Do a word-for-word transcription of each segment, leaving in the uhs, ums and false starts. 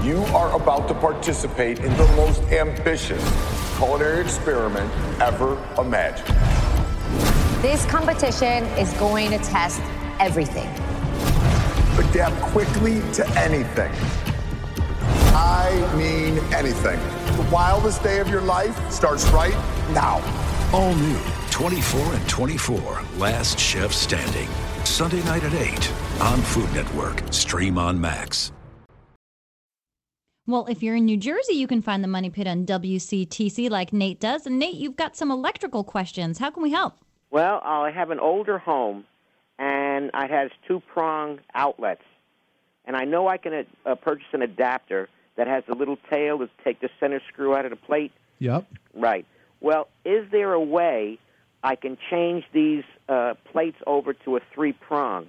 You are about to participate in the most ambitious culinary experiment ever imagined. This competition is going to test everything. Adapt quickly to anything. I mean anything. The wildest day of your life starts right now. All new twenty-four and twenty-four, Last Chef Standing. Sunday night at eight on Food Network. Stream on Max. Well, if you're in New Jersey, you can find the Money Pit on W C T C like Nate does. And Nate, you've got some electrical questions. How can we help? Well, I have an older home, and it has two-prong outlets. And I know I can uh, purchase an adapter that has a little tail to take the center screw out of the plate. Yep. Right. Well, is there a way I can change these uh, plates over to a three-prong?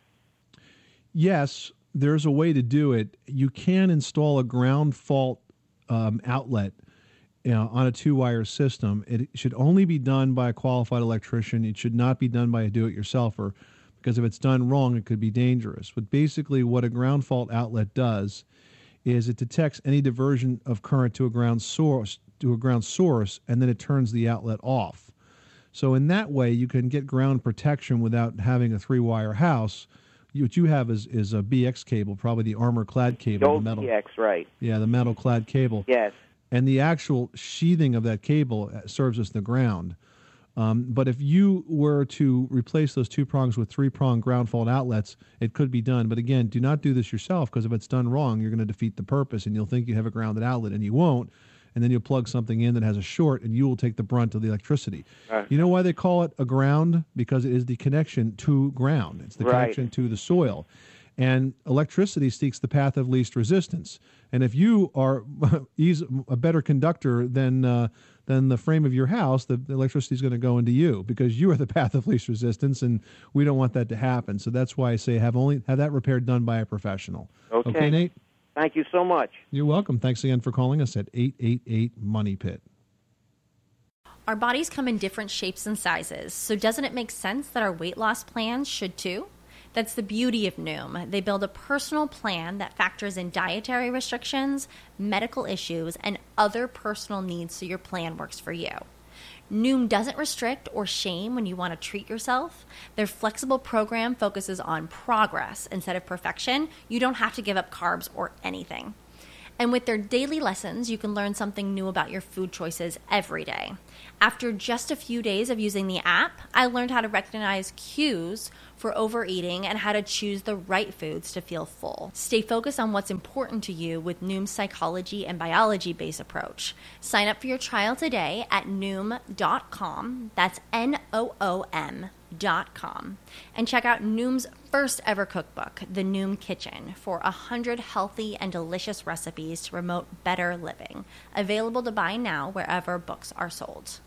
Yes, there's a way to do it. You can install a ground fault um, outlet you know, on a two-wire system. It should only be done by a qualified electrician. It should not be done by a do-it-yourselfer, because if it's done wrong, it could be dangerous. But basically what a ground fault outlet does is it detects any diversion of current to a ground source, to a ground source, and then it turns the outlet off. So in that way, you can get ground protection without having a three-wire house. What you have is, is a B X cable, probably the armor-clad cable. The old the metal, B X, right. Yeah, the metal-clad cable. Yes. And the actual sheathing of that cable serves as the ground. Um, but if you were to replace those two prongs with three-prong ground fault outlets, it could be done. But again, do not do this yourself, because if it's done wrong, you're going to defeat the purpose, and you'll think you have a grounded outlet, and you won't. And then you'll plug something in that has a short, and you will take the brunt of the electricity. Right. You know why they call it a ground? Because it is the connection to ground. It's the Right. connection to the soil. And electricity seeks the path of least resistance. And if you are a better conductor than uh, than the frame of your house, the, the electricity is going to go into you, because you are the path of least resistance, and we don't want that to happen. So that's why I say have only have that repaired done by a professional. Okay, okay Nate? Thank you so much. You're welcome. Thanks again for calling us at eight eight eight Money Pit. Our bodies come in different shapes and sizes, so doesn't it make sense that our weight loss plans should too? That's the beauty of Noom. They build a personal plan that factors in dietary restrictions, medical issues, and other personal needs so your plan works for you. Noom doesn't restrict or shame when you want to treat yourself. Their flexible program focuses on progress instead of perfection. You don't have to give up carbs or anything. And with their daily lessons, you can learn something new about your food choices every day. After just a few days of using the app, I learned how to recognize cues for overeating and how to choose the right foods to feel full. Stay focused on what's important to you with Noom's psychology and biology-based approach. Sign up for your trial today at Noom dot com. That's N O O M dot com. And check out Noom's first ever cookbook, The Noom Kitchen, for one hundred healthy and delicious recipes to promote better living. Available to buy now wherever books are sold.